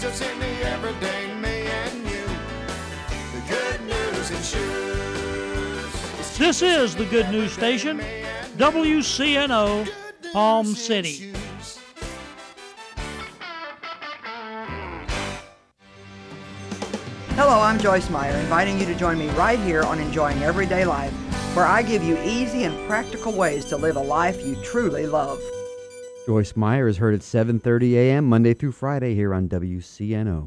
Jesus in the everyday me and you. The good news in shoes. This is the Good News Station, WCNO, Palm City. Hello, I'm Joyce Meyer, inviting you to join me right here on Enjoying Everyday Life, where I give you easy and practical ways to live a life you truly love. Joyce Meyer is heard at 7:30 a.m. Monday through Friday here on WCNO.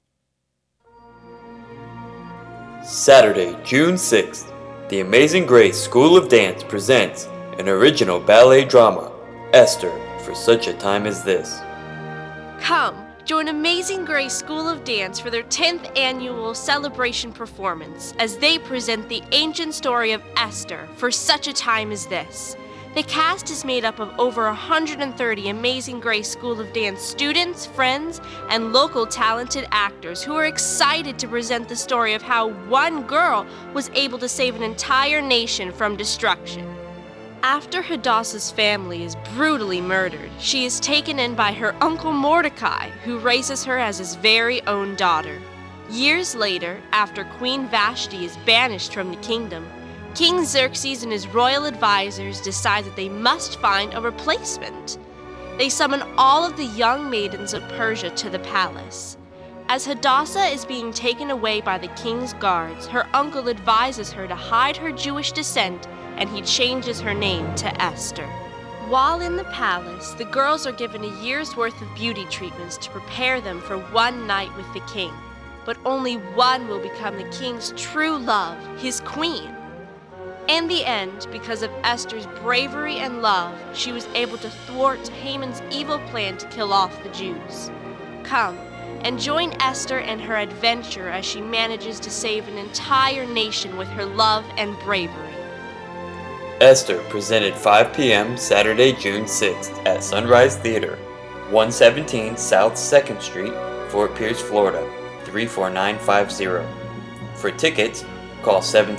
Saturday, June 6th, the Amazing Grace School of Dance presents an original ballet drama, Esther, for such a time as this. Come, join Amazing Grace School of Dance for their 10th annual celebration performance as they present the ancient story of Esther for such a time as this. The cast is made up of over 130 Amazing Grace School of Dance students, friends, and local talented actors who are excited to present the story of how one girl was able to save an entire nation from destruction. After Hadassah's family is brutally murdered, she is taken in by her uncle Mordecai, who raises her as his very own daughter. Years later, after Queen Vashti is banished from the kingdom, King Xerxes and his royal advisors decide that they must find a replacement. They summon all of the young maidens of Persia to the palace. As Hadassah is being taken away by the king's guards, her uncle advises her to hide her Jewish descent, and he changes her name to Esther. While in the palace, the girls are given a year's worth of beauty treatments to prepare them for one night with the king. But only one will become the king's true love, his queen. In the end, because of Esther's bravery and love, she was able to thwart Haman's evil plan to kill off the Jews. Come and join Esther in her adventure as she manages to save an entire nation with her love and bravery. Esther presented 5 p.m. Saturday, June 6th at Sunrise Theater, 117 South 2nd Street, Fort Pierce, Florida, 34950. For tickets, call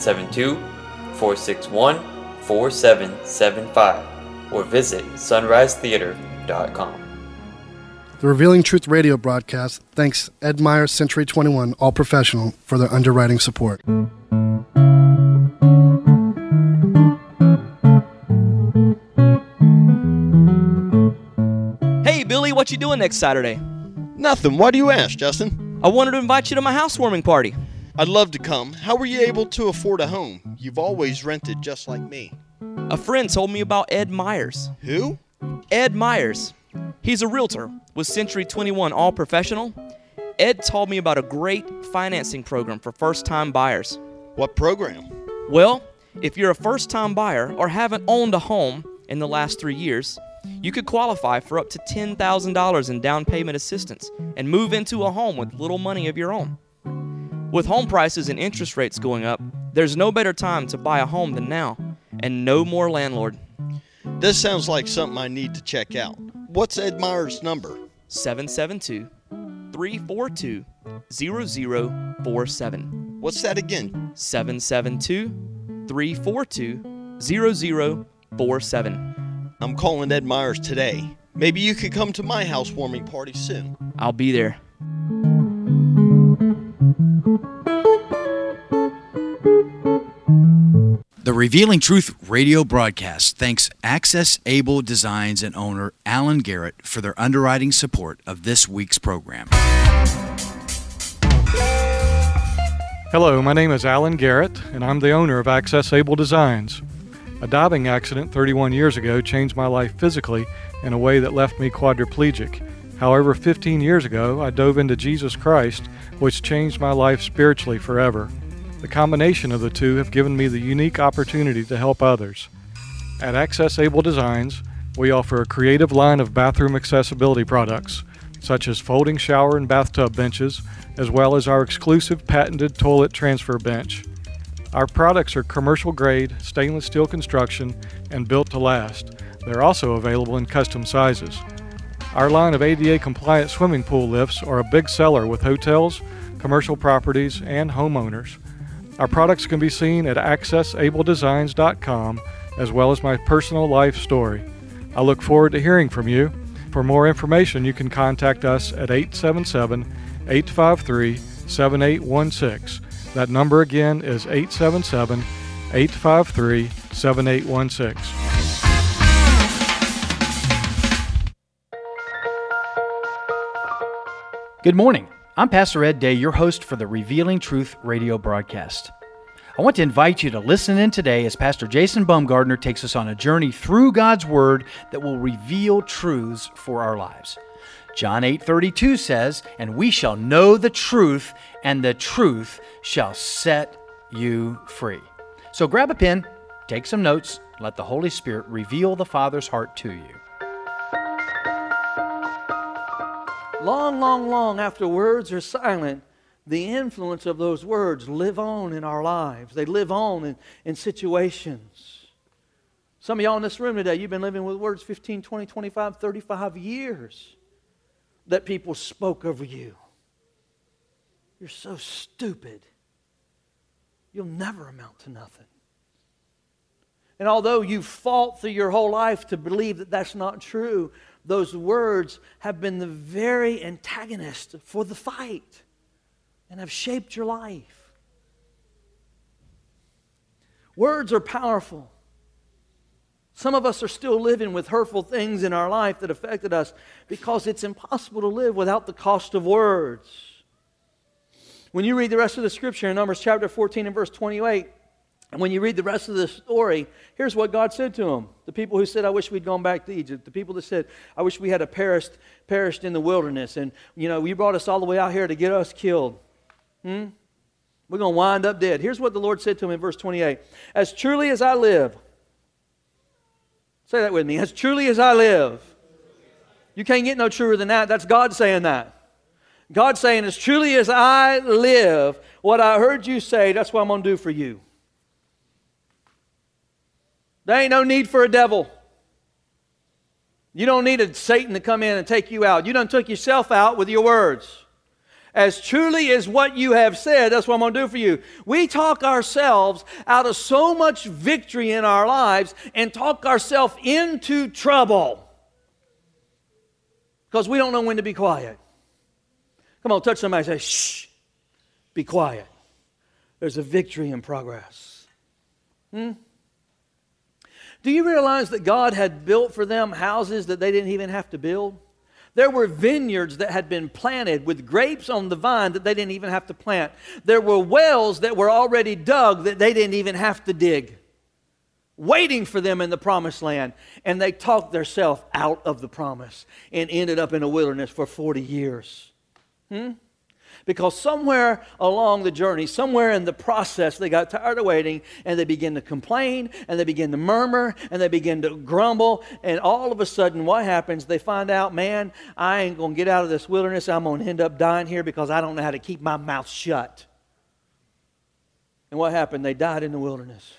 772-461-4775 or visit sunrisetheater.com. The Revealing Truth radio broadcast thanks Ed Meyer Century 21 All Professional for their underwriting support. Hey Billy, what you doing next Saturday? Nothing. Why do you ask, Justin? I wanted to invite you to my housewarming party. I'd love to come. How were you able to afford a home? You've always rented just like me. A friend told me about Ed Myers. Who? Ed Myers. He's a realtor with Century 21 All Professional. Ed told me about a great financing program for first-time buyers. What program? Well, if you're a first-time buyer or haven't owned a home in the last 3 years, you could qualify for up to $10,000 in down payment assistance and move into a home with little money of your own. With home prices and interest rates going up, there's no better time to buy a home than now, and no more landlord. This sounds like something I need to check out. What's Ed Meyer's number? 772-342-0047. What's that again? 772-342-0047. I'm calling Ed Myers today. Maybe you could come to my housewarming party soon. I'll be there. The Revealing Truth radio broadcast thanks Access Able Designs and owner Alan Garrett for their underwriting support of this week's program. Hello, my name is Alan Garrett, and I'm the owner of Access Able Designs. A diving accident 31 years ago changed my life physically in a way that left me quadriplegic. However, 15 years ago, I dove into Jesus Christ, which changed my life spiritually forever. The combination of the two have given me the unique opportunity to help others. At Access Able Designs, we offer a creative line of bathroom accessibility products, such as folding shower and bathtub benches, as well as our exclusive patented toilet transfer bench. Our products are commercial-grade, stainless steel construction, and built to last. They're also available in custom sizes. Our line of ADA-compliant swimming pool lifts are a big seller with hotels, commercial properties, and homeowners. Our products can be seen at accessabledesigns.com, as well as my personal life story. I look forward to hearing from you. For more information, you can contact us at 877-853-7816. That number again is 877-853-7816. Good morning. I'm Pastor Ed Day, your host for the Revealing Truth radio broadcast. I want to invite you to listen in today as Pastor Jason Baumgardner takes us on a journey through God's Word that will reveal truths for our lives. John 8:32 says, "And we shall know the truth, and the truth shall set you free." So grab a pen, take some notes, let the Holy Spirit reveal the Father's heart to you. Long, long, long after words are silent, the influence of those words live on in our lives. They live on in situations. Some of y'all in this room today, you've been living with words 15, 20, 25, 35 years that people spoke over you. You're so stupid. You'll never amount to nothing. And although you've fought through your whole life to believe that that's not true, those words have been the very antagonist for the fight and have shaped your life. Words are powerful. Some of us are still living with hurtful things in our life that affected us because it's impossible to live without the cost of words. When you read the rest of the scripture in Numbers chapter 14 and verse 28, and when you read the rest of the story, here's what God said to them. The people who said, "I wish we'd gone back to Egypt." The people that said, "I wish we had perished in the wilderness. And, you brought us all the way out here to get us killed. We're going to wind up dead." Here's what the Lord said to him in verse 28. "As truly as I live," say that with me, "as truly as I live." You can't get no truer than that. That's God saying that. God's saying, "As truly as I live, what I heard you say, that's what I'm going to do for you." There ain't no need for a devil. You don't need a Satan to come in and take you out. You done took yourself out with your words. As truly as what you have said, that's what I'm going to do for you. We talk ourselves out of so much victory in our lives and talk ourselves into trouble because we don't know when to be quiet. Come on, touch somebody and say, "Shh, be quiet. There's a victory in progress." Do you realize that God had built for them houses that they didn't even have to build? There were vineyards that had been planted with grapes on the vine that they didn't even have to plant. There were wells that were already dug that they didn't even have to dig, waiting for them in the promised land. And they talked themselves out of the promise and ended up in a wilderness for 40 years. Because somewhere along the journey, somewhere in the process, they got tired of waiting and they began to complain and they began to murmur and they began to grumble. And all of a sudden, what happens? They find out, man, I ain't going to get out of this wilderness. I'm going to end up dying here because I don't know how to keep my mouth shut. And what happened? They died in the wilderness.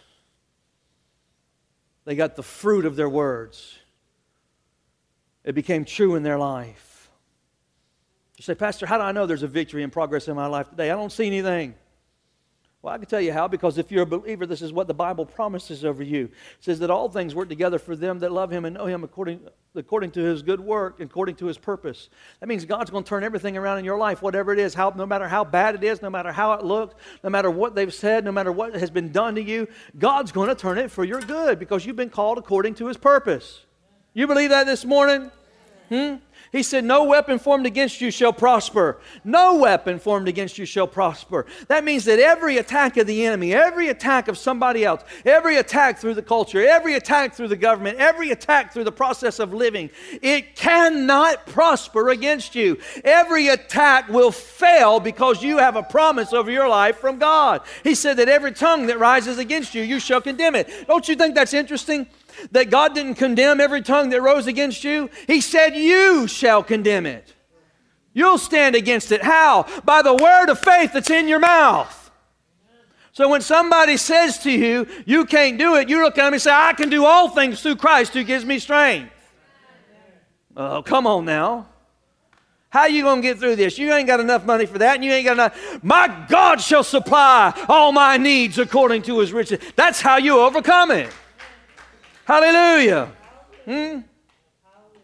They got the fruit of their words. It became true in their life. You say, "Pastor, how do I know there's a victory and progress in my life today? I don't see anything." Well, I can tell you how, because if you're a believer, this is what the Bible promises over you. It says that all things work together for them that love Him and know Him according to His good work, according to His purpose. That means God's going to turn everything around in your life, whatever it is, no matter how bad it is, no matter how it looked, no matter what they've said, no matter what has been done to you, God's going to turn it for your good because you've been called according to His purpose. You believe that this morning? He said, "No weapon formed against you shall prosper." No weapon formed against you shall prosper. That means that every attack of the enemy, every attack of somebody else, every attack through the culture, every attack through the government, every attack through the process of living, it cannot prosper against you. Every attack will fail because you have a promise over your life from God. He said that every tongue that rises against you, you shall condemn it. Don't you think that's interesting? That God didn't condemn every tongue that rose against you. He said you shall condemn it. You'll stand against it. How? By the word of faith that's in your mouth. So when somebody says to you, you can't do it, you look at them and say, "I can do all things through Christ who gives me strength." Oh, come on now. How are you going to get through this? You ain't got enough money for that, and you ain't got enough. My God shall supply all my needs according to His riches. That's how you overcome it. Hallelujah.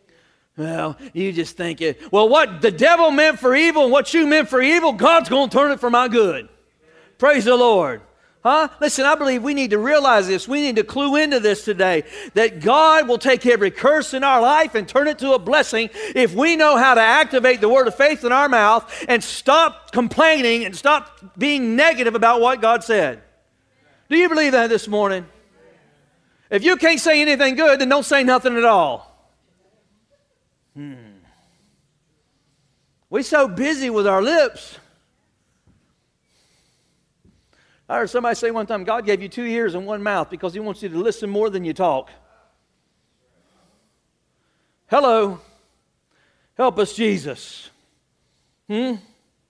Well, you just think it. Well, what the devil meant for evil and what you meant for evil, God's going to turn it for my good. Praise the Lord. Huh? Listen, I believe we need to realize this. We need to clue into this today, that God will take every curse in our life and turn it to a blessing if we know how to activate the word of faith in our mouth and stop complaining and stop being negative about what God said. Do you believe that this morning? If you can't say anything good, then don't say nothing at all. We're so busy with our lips. I heard somebody say one time, God gave you 2 ears and 1 mouth because He wants you to listen more than you talk. Hello. Help us, Jesus. We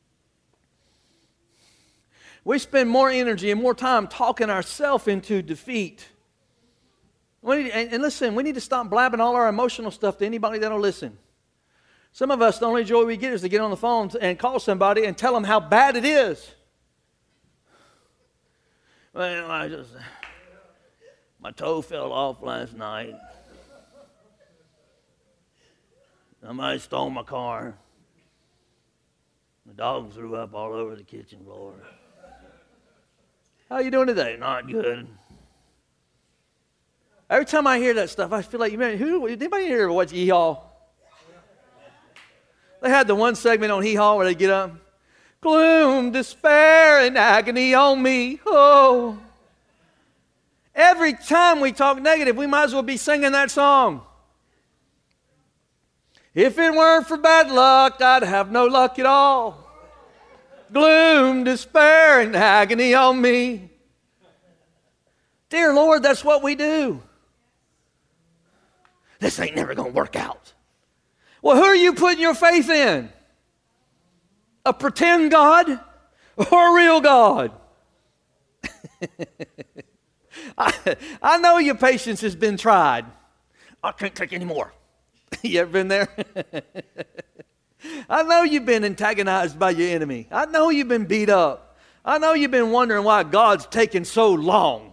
spend more energy and more time talking ourselves into defeat. And listen, we need to stop blabbing all our emotional stuff to anybody that'll listen. Some of us, the only joy we get is to get on the phone and call somebody and tell them how bad it is. Well, my toe fell off last night. Somebody stole my car. The dog threw up all over the kitchen floor. How you doing today? Not good. Every time I hear that stuff, I feel like, anybody here ever watch Hee-Haw? They had the one segment on Hee-Haw where they get up. Gloom, despair, and agony on me. Oh. Every time we talk negative, we might as well be singing that song. If it weren't for bad luck, I'd have no luck at all. Gloom, despair, and agony on me. Dear Lord, that's what we do. This ain't never going to work out. Well, who are you putting your faith in? A pretend God or a real God? I know your patience has been tried. I can't take any more. You ever been there? I know you've been antagonized by your enemy. I know you've been beat up. I know you've been wondering why God's taking so long.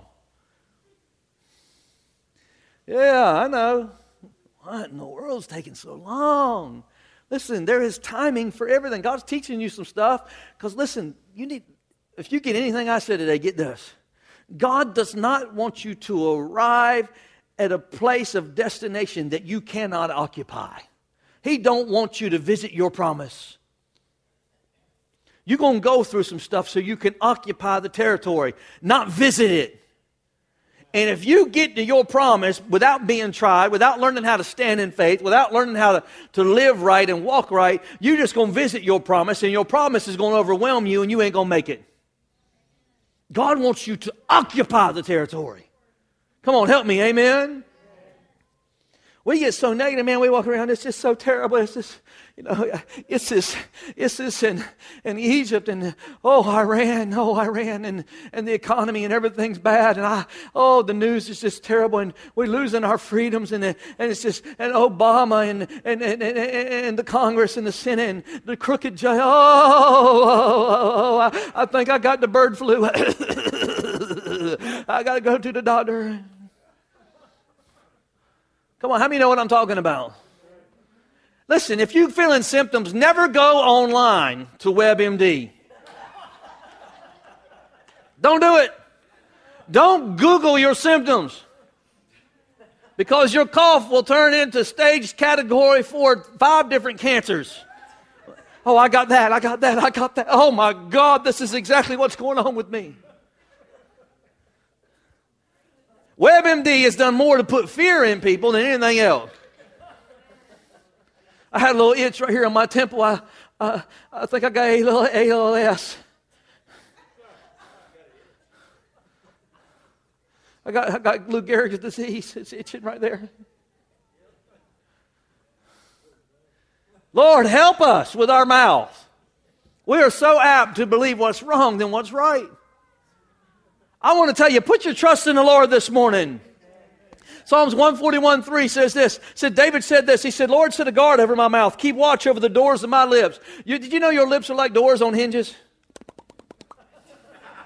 Yeah, I know. What in the world's taking so long? Listen, there is timing for everything. God's teaching you some stuff. Because listen, if you get anything I said today, get this. God does not want you to arrive at a place of destination that you cannot occupy. He don't want you to visit your promise. You're going to go through some stuff so you can occupy the territory, not visit it. And if you get to your promise without being tried, without learning how to stand in faith, without learning how to live right and walk right, you're just going to visit your promise, and your promise is going to overwhelm you, and you ain't going to make it. God wants you to occupy the territory. Come on, help me, amen? We get so negative, man, we walk around, it's just so terrible. It's just, it's this in Egypt and, Iran, and the economy and everything's bad. And the news is just terrible and we're losing our freedoms and it's just, and Obama and the Congress and the Senate and the crooked judge. I think I got the bird flu. I got to go to the doctor. Come on, how many know what I'm talking about? Listen, if you're feeling symptoms, never go online to WebMD. Don't do it. Don't Google your symptoms. Because your cough will turn into stage category 4, 5 different cancers. Oh, I got that. Oh my God, this is exactly what's going on with me. WebMD has done more to put fear in people than anything else. I had a little itch right here on my temple. I think I got ALS. I got Lou Gehrig's disease. It's itching right there. Lord, help us with our mouth. We are so apt to believe what's wrong than what's right. I want to tell you, put your trust in the Lord this morning. Psalms 141:3 says this. David said this. He said, Lord, set a guard over my mouth. Keep watch over the doors of my lips. Did you know your lips are like doors on hinges?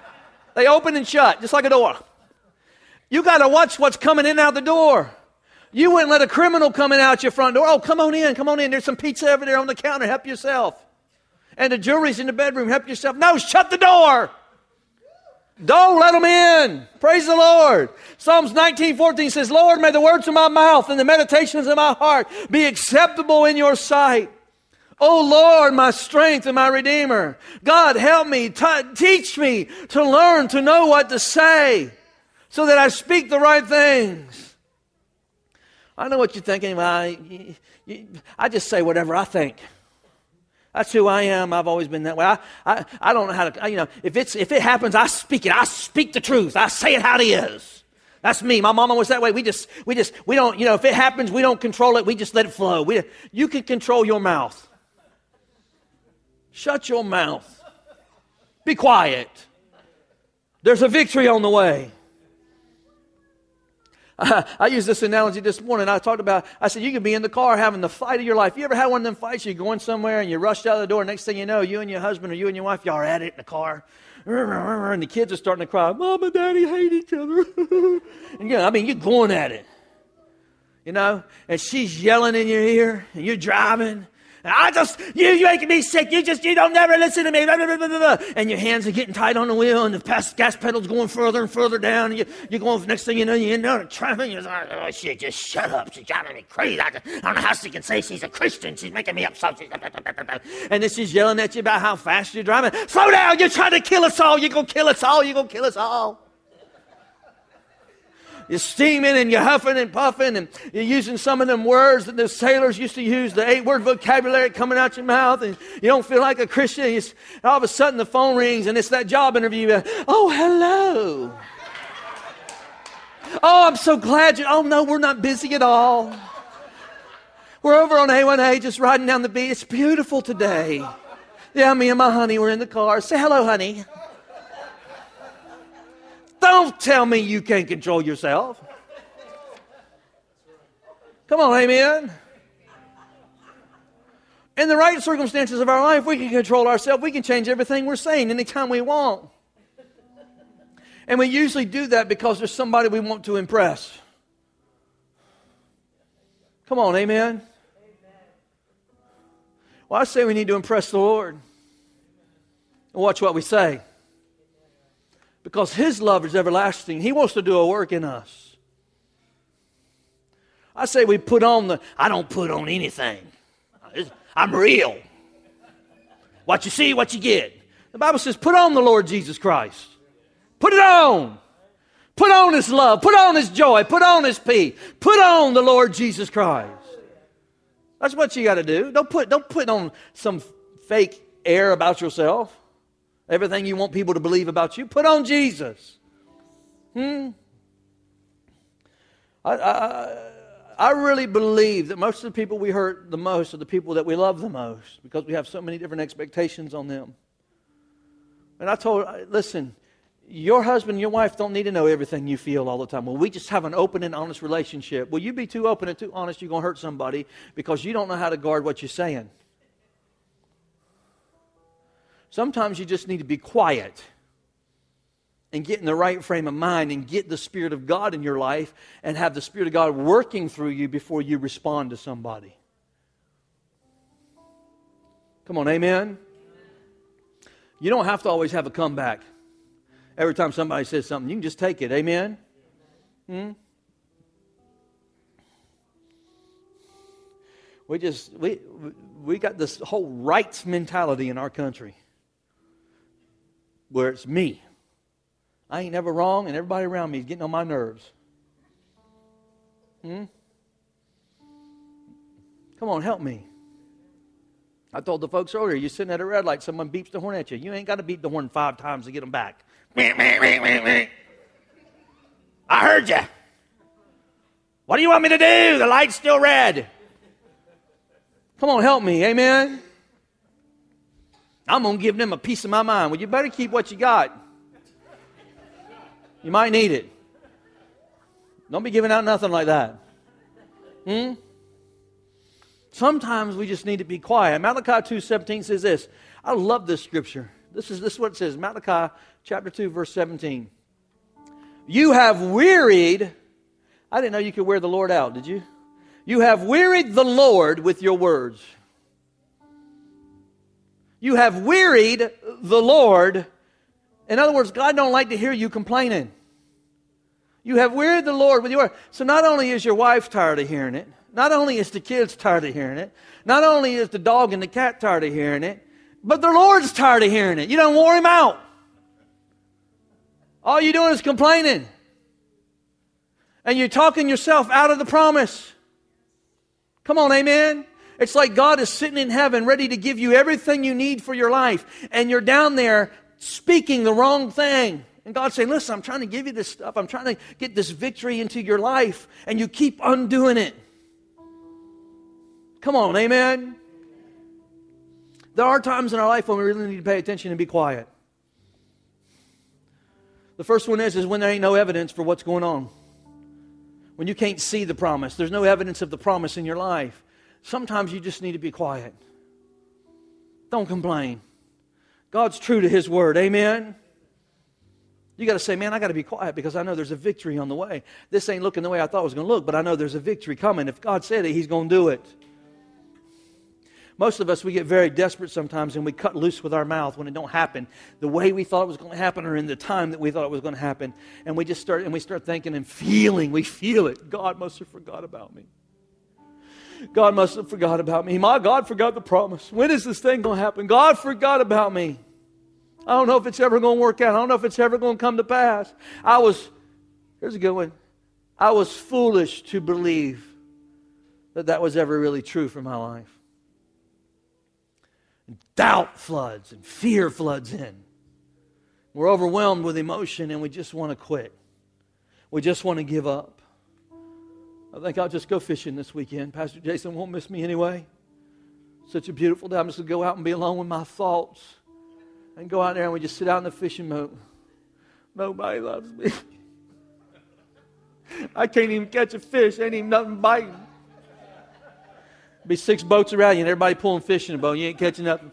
They open and shut, just like a door. You got to watch what's coming in and out the door. You wouldn't let a criminal come in out your front door. Oh, come on in, come on in. There's some pizza over there on the counter. Help yourself. And the jewelry's in the bedroom. Help yourself. No, shut the door. Don't let them in. Praise the Lord. Psalms 19:14 says, Lord, may the words of my mouth and the meditations of my heart be acceptable in your sight. Oh Lord, my strength and my Redeemer. God, help me. Teach me to learn to know what to say so that I speak the right things. I know what you're thinking. I just say whatever I think. That's who I am. I've always been that way. I don't know how to, if it happens, I speak it. I speak the truth. I say it how it is. That's me. My mama was that way. We don't, if it happens, we don't control it. We just let it flow. You can control your mouth. Shut your mouth. Be quiet. There's a victory on the way. I used this analogy this morning. I said, you could be in the car having the fight of your life. You ever had one of them fights? You're going somewhere and you rushed out of the door. Next thing you know, you and your husband or you and your wife, y'all are at it in the car. And the kids are starting to cry. Mom and Daddy hate each other. And you're going at it. And she's yelling in your ear and you're driving. You making me sick. You don't never listen to me. Blah, blah, blah, blah. And your hands are getting tight on the wheel, and the gas pedal's going further and further down. And you're going. Next thing you know, you're in the traffic. You're like, oh shit, just shut up. She's driving me crazy. I don't know how she can say she's a Christian. She's making me upset. And then she's yelling at you about how fast you're driving. Slow down. You're trying to kill us all. You're gonna kill us all. You're gonna kill us all. You're steaming and you're huffing and puffing and you're using some of them words that the sailors used to use, the 8-word vocabulary coming out your mouth, and you don't feel like a Christian. All of a sudden the phone rings and it's that job interview. Oh, hello. Oh, I'm so glad you. Oh, no, we're not busy at all. We're over on A1A just riding down the beach. It's beautiful today. Yeah, me and my honey were in the car. Say hello, honey. Don't tell me you can't control yourself. Come on, amen. In the right circumstances of our life, we can control ourselves. We can change everything we're saying anytime we want. And we usually do that because there's somebody we want to impress. Come on, amen. Well, I say we need to impress the Lord. And watch what we say. Because His love is everlasting. He wants to do a work in us. I say we put on I don't put on anything. I'm real. What you see, what you get. The Bible says, put on the Lord Jesus Christ. Put it on. Put on His love. Put on His joy. Put on His peace. Put on the Lord Jesus Christ. That's what you got to do. Don't put on some fake air about yourself. Everything you want people to believe about you, put on Jesus. I really believe that most of the people we hurt the most are the people that we love the most because we have so many different expectations on them. And I told her, listen, your husband and your wife don't need to know everything you feel all the time. Well, we just have an open and honest relationship. Will you be too open and too honest, you're going to hurt somebody because you don't know how to guard what you're saying. Sometimes you just need to be quiet and get in the right frame of mind and get the Spirit of God in your life and have the Spirit of God working through you before you respond to somebody. Come on, amen? You don't have to always have a comeback. Every time somebody says something, you can just take it, amen? We got this whole rights mentality in our country. Where it's me. I ain't never wrong, and everybody around me is getting on my nerves. Come on, help me. I told the folks earlier, you're sitting at a red light, someone beeps the horn at you. You ain't got to beat the horn 5 times to get them back. I heard you. What do you want me to do? The light's still red. Come on, help me, amen? I'm going to give them a piece of my mind. Well, you better keep what you got. You might need it. Don't be giving out nothing like that. Sometimes we just need to be quiet. Malachi 2:17 says this. I love this scripture. This is what it says. Malachi chapter 2, verse 17. You have wearied I didn't know you could wear the Lord out, did you? You have wearied the Lord with your words. You have wearied the Lord. In other words, God don't like to hear you complaining. You have wearied the Lord with your words. So not only is your wife tired of hearing it, not only is the kids tired of hearing it, not only is the dog and the cat tired of hearing it, but the Lord's tired of hearing it. You don't wore Him out. All you're doing is complaining. And you're talking yourself out of the promise. Come on, amen? It's like God is sitting in heaven ready to give you everything you need for your life. And you're down there speaking the wrong thing. And God's saying, listen, I'm trying to give you this stuff. I'm trying to get this victory into your life. And you keep undoing it. Come on, amen? There are times in our life when we really need to pay attention and be quiet. The first one is when there ain't no evidence for what's going on. When you can't see the promise. There's no evidence of the promise in your life. Sometimes you just need to be quiet. Don't complain. God's true to His word. Amen? You got to say, man, I got to be quiet because I know there's a victory on the way. This ain't looking the way I thought it was going to look, but I know there's a victory coming. If God said it, He's going to do it. Most of us, we get very desperate sometimes and we cut loose with our mouth when it don't happen the way we thought it was going to happen or in the time that we thought it was going to happen. And we start thinking and feeling, we feel it. God must have forgot about me. God must have forgot about me. My God forgot the promise. When is this thing going to happen? God forgot about me. I don't know if it's ever going to work out. I don't know if it's ever going to come to pass. Here's a good one. I was foolish to believe that was ever really true for my life. Doubt floods and fear floods in. We're overwhelmed with emotion and we just want to quit. We just want to give up. I think I'll just go fishing this weekend. Pastor Jason won't miss me anyway. Such a beautiful day. I'm just going to go out and be alone with my thoughts. And go out there and we just sit out in the fishing boat. Nobody loves me. I can't even catch a fish. Ain't even nothing biting. Be 6 boats around you and everybody pulling fish in the boat. You ain't catching nothing.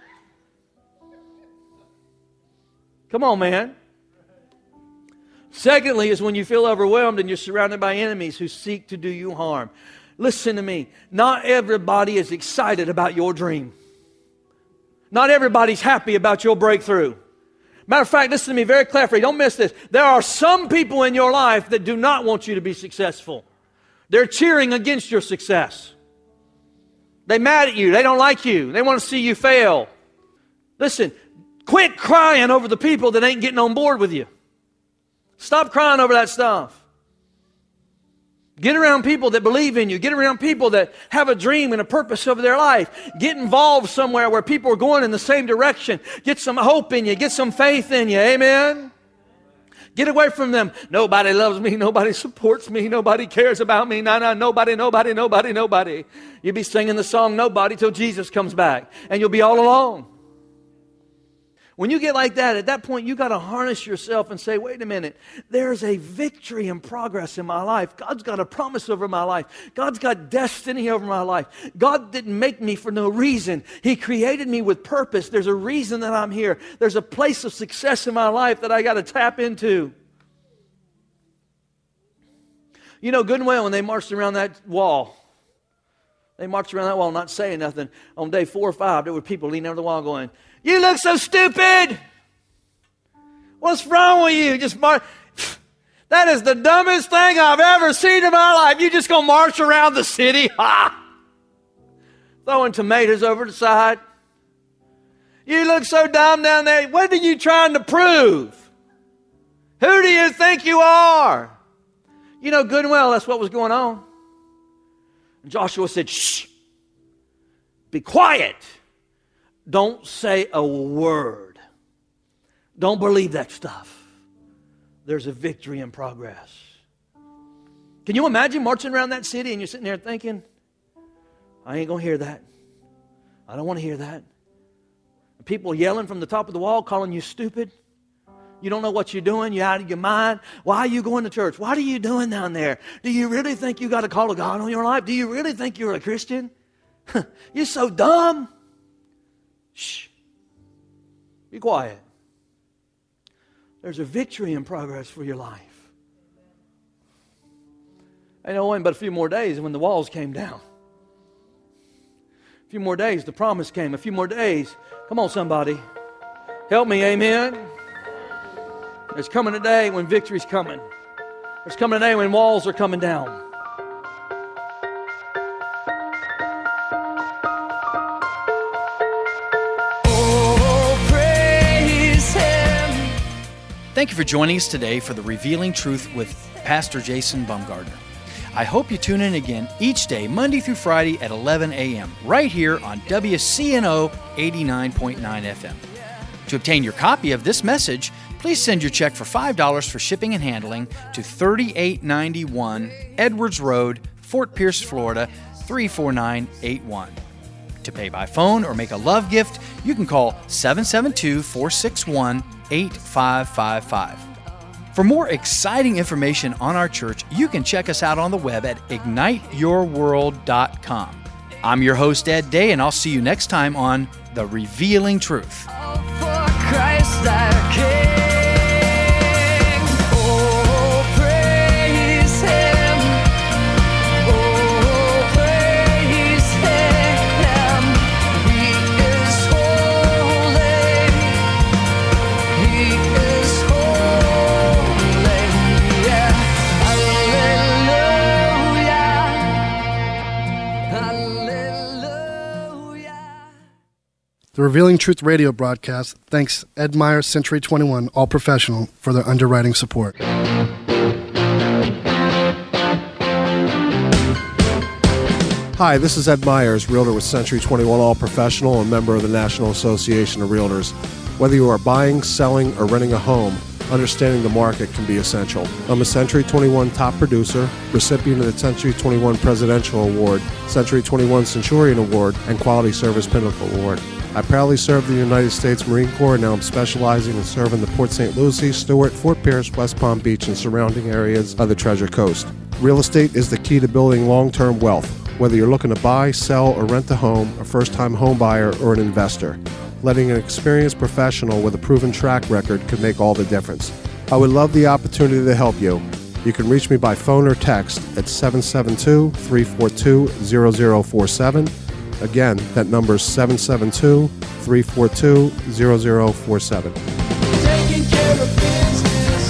Come on, man. Secondly is when you feel overwhelmed and you're surrounded by enemies who seek to do you harm. Listen to me. Not everybody is excited about your dream. Not everybody's happy about your breakthrough. Matter of fact, listen to me very carefully. Don't miss this. There are some people in your life that do not want you to be successful. They're cheering against your success. They're mad at you. They don't like you. They want to see you fail. Listen, quit crying over the people that ain't getting on board with you. Stop crying over that stuff. Get around people that believe in you. Get around people that have a dream and a purpose over their life. Get involved somewhere where people are going in the same direction. Get some hope in you. Get some faith in you. Amen? Get away from them. Nobody loves me. Nobody supports me. Nobody cares about me. Nobody. You'll be singing the song Nobody till Jesus comes back. And you'll be all alone. When you get like that, at that point, you got to harness yourself and say, wait a minute, there's a victory and progress in my life. God's got a promise over my life. God's got destiny over my life. God didn't make me for no reason. He created me with purpose. There's a reason that I'm here. There's a place of success in my life that I got to tap into. You know good and well when they marched around that wall. They marched around that wall not saying nothing. On day 4 or 5, there were people leaning over the wall going, "You look so stupid. What's wrong with you? That is the dumbest thing I've ever seen in my life. You just going to march around the city? Ha! Throwing tomatoes over the side. You look so dumb down there. What are you trying to prove? Who do you think you are?" You know good and well that's what was going on. And Joshua said, "Shh. Be quiet. Don't say a word. Don't believe that stuff. There's a victory in progress." Can you imagine marching around that city and you're sitting there thinking, I ain't going to hear that. I don't want to hear that. People yelling from the top of the wall, calling you stupid. You don't know what you're doing. You're out of your mind. Why are you going to church? What are you doing down there? Do you really think you got a call of God on your life? Do you really think you're a Christian? You're so dumb. Shh. Be quiet. There's a victory in progress for your life. Ain't no waiting but a few more days when the walls came down. A few more days, the promise came. A few more days. Come on, somebody. Help me, amen. There's coming a day when victory's coming. There's coming a day when walls are coming down. Thank you for joining us today for the Revealing Truth with Pastor Jason Bumgardner. I hope you tune in again each day, Monday through Friday at 11 a.m., right here on WCNO 89.9 FM. To obtain your copy of this message, please send your check for $5 for shipping and handling to 3891 Edwards Road, Fort Pierce, Florida, 34981. To pay by phone or make a love gift, you can call 772-461-8555. For more exciting information on our church, you can check us out on the web at igniteyourworld.com. I'm your host, Ed Day, and I'll see you next time on The Revealing Truth. Christ our King. Oh, praise Him. Oh, praise Him. He is holy. He is holy. Yeah. Hallelujah. The Revealing Truth radio broadcast thanks Ed Meyer, Century 21, All Professional, for their underwriting support. Hi, this is Ed Myers, Realtor with Century 21 All Professional and member of the National Association of Realtors. Whether you are buying, selling, or renting a home, understanding the market can be essential. I'm a Century 21 top producer, recipient of the Century 21 Presidential Award, Century 21 Centurion Award, and Quality Service Pinnacle Award. I proudly served the United States Marine Corps, and now I'm specializing in serving the Port St. Lucie, Stewart, Fort Pierce, West Palm Beach, and surrounding areas of the Treasure Coast. Real estate is the key to building long-term wealth, whether you're looking to buy, sell, or rent a home, a first-time home buyer, or an investor. Letting an experienced professional with a proven track record can make all the difference. I would love the opportunity to help you. You can reach me by phone or text at 772-342-0047. Again, that number is 772-342-0047. Taking care of business.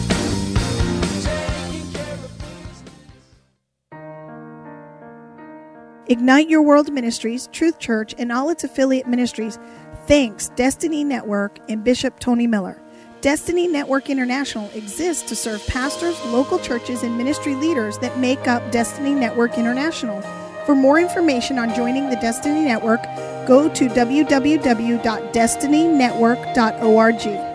Ignite Your World Ministries, Truth Church, and all its affiliate ministries thanks Destiny Network and Bishop Tony Miller. Destiny Network International exists to serve pastors, local churches, and ministry leaders that make up Destiny Network International. For more information on joining the Destiny Network, go to www.destinynetwork.org.